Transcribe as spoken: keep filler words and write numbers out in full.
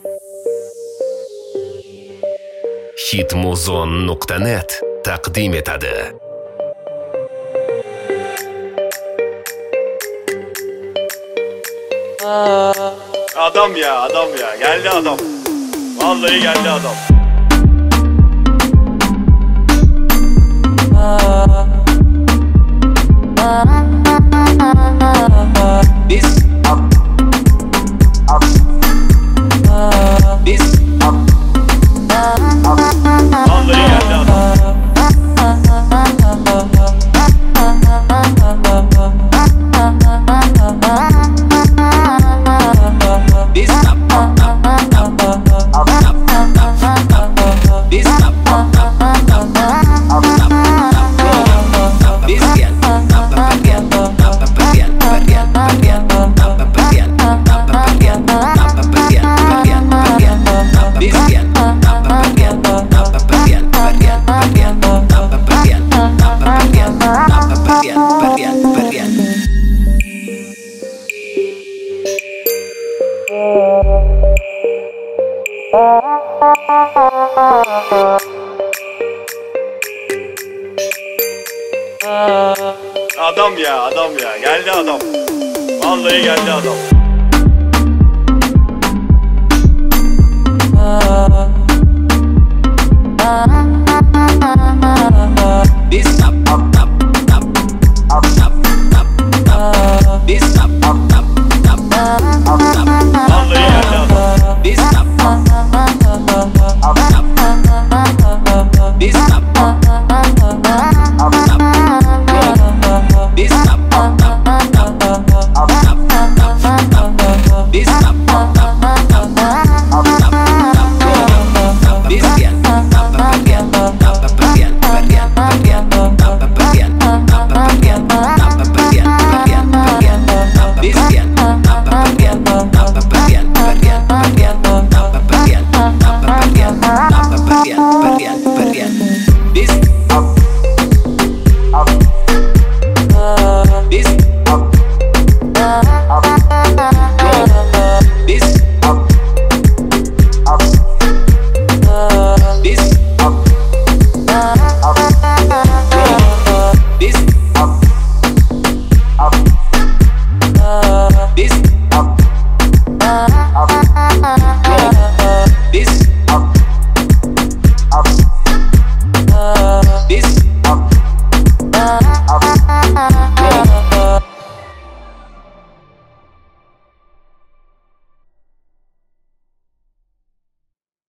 hitmuzon nuqta net taqdim etadi. Adam ya, adam ya. Geldi adam. Vallahi geldi adam. Biz up, up, biz up, up. Vallahi geldi adam. Biz up, up, up, up, up, up, up. Biz up, up, up, up, up, up, up. Biz gel, up, up, gel, up, up, gel, gel, gel, up, up, gel, up, up, gel, up, up, gel, gel, gel, up. Biz gel, up, up, gel, up, up, gel, gel, gel, up, up, gel, up, up, gel, up, up, gel, gel, gel. Adam ya, adam ya. Geldi adam. Vallahi geldi adam.